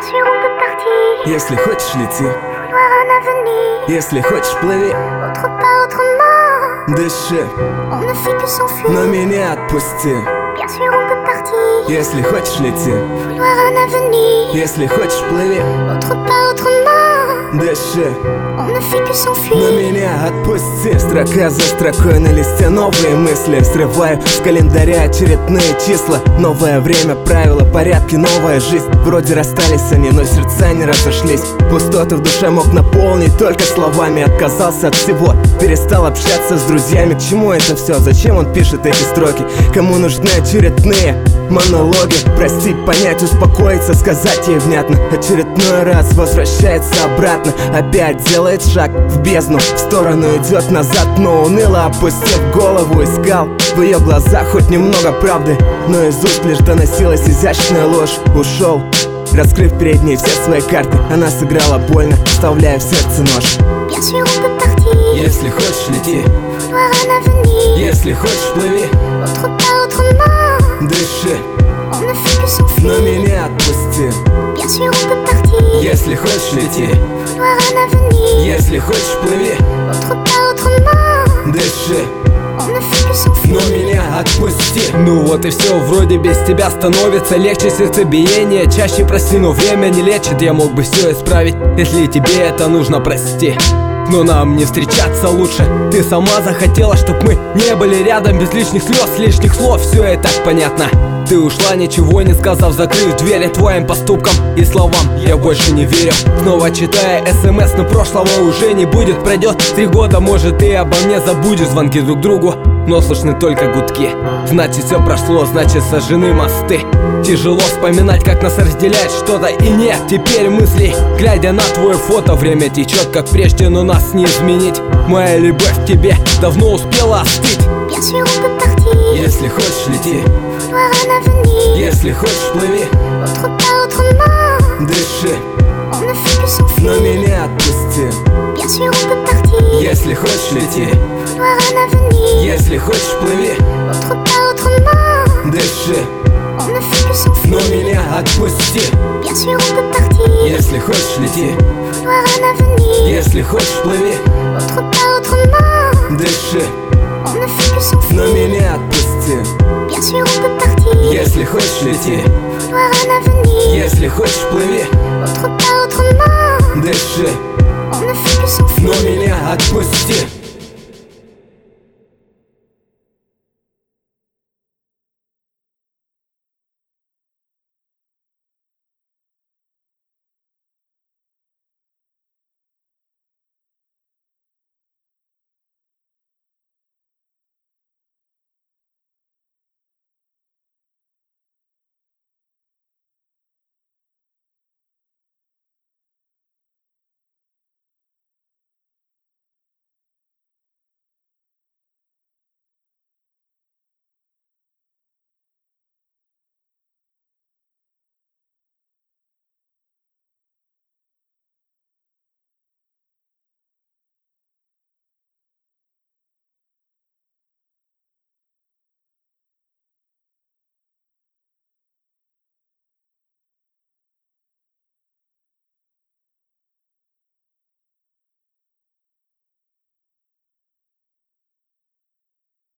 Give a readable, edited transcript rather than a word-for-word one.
Bien sûr on peut partir. Если хочешь, лети. Vouloir un avenir. Если хочешь, плыви. Autre part, autrement. Дыши, On ne fait que s'enfuir. но меня отпусти. Bien sûr on peut partir. Если хочешь, лети. Vouloir un avenir. Если хочешь, плыви. Autre part, autrement. Дыши, On ne fait que но s'enfuir. меня отпусти. Строка за строкой на листе новые мысли. Срываю с календаря очередные числа. Новое время, правила, порядки, новая жизнь. Вроде расстались они, но сердца не разошлись. Пустоты в душе мог наполнить только словами. Отказался от всего, перестал общаться с друзьями. К чему это все? Зачем он пишет эти строки? Кому нужны очередные монологи? Простить, понять, успокоиться, сказать ей внятно. Очередной раз возвращается обратно. Опять делает шаг в бездну, в сторону идет назад, но уныло опустив голову искал в ее глазах хоть немного правды, но из уст лишь доносилась изящная ложь. Ушел, раскрыв перед ней все свои карты. Она сыграла больно, вставляя в сердце нож. Bien sûr on peut partir. Если хочешь, лети. Vouloir un avenir. Если хочешь, плыви. Autre part, autrement. Дыши, On ne fait que но s'enfuir. меня отпусти. Bien sûr on peut partir. Если хочешь, лети. Vouloir un avenir. Если хочешь, плыви. Autre part, autrement. Дыши, On ne fait que но s'enfuir. меня отпусти. Ну вот и все, вроде без тебя становится легче сердцебиение. Чаще прости, но время не лечит. Я мог бы все исправить, если тебе это нужно, прости. Но нам не встречаться лучше. Ты сама захотела, чтоб мы не были рядом. Без лишних слез, лишних слов, все и так понятно. Ты ушла, ничего не сказав, закрыв двери твоим поступкам и словам. Я больше не верю. Снова читая СМС, но прошлого уже не будет. Пройдет 3 года, может ты обо мне забудешь. Звонки друг другу, но слышны только гудки. Значит все прошло, значит сожжены мосты. Тяжело вспоминать, как нас разделяет что-то и нет теперь мыслей. Глядя на твое фото, время течет как прежде, но нас не изменить. Моя любовь к тебе давно успела остыть. Bien sûr on peut partir. Если хочешь, лети. Vouloir un avenir. Если хочешь, плыви. Autre part, autrement. Дыши, On ne fait que но s'enfuir. меня отпусти. Bien sûr on peut partir. Если хочешь, лети. Vouloir un avenir. Если хочешь, плыви. Autre part, autrement. Дыши, On ne fait que но s'enfuir. меня отпусти. Bien sûr on peut partir. Если хочешь, лети. Vouloir un avenir. Если хочешь, плыви. Autre part, autrement. Dыши, On ne fait que но s'enfuir. меня отпусти. Bien sûr on peut partir. Если хочешь, лети. Vouloir un avenir. Если хочешь, плыви. Autre part, autrement. Дыши, On ne fait que но s'enfuir. меня отпусти.